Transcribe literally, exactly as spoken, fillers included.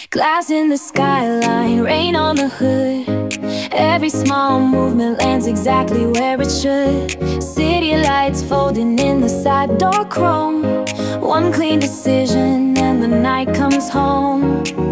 Glass in the skyline, rain on the hood. Every small movement lands exactly where it should. City lights folding in the side door chrome. One clean decision and the night comes home.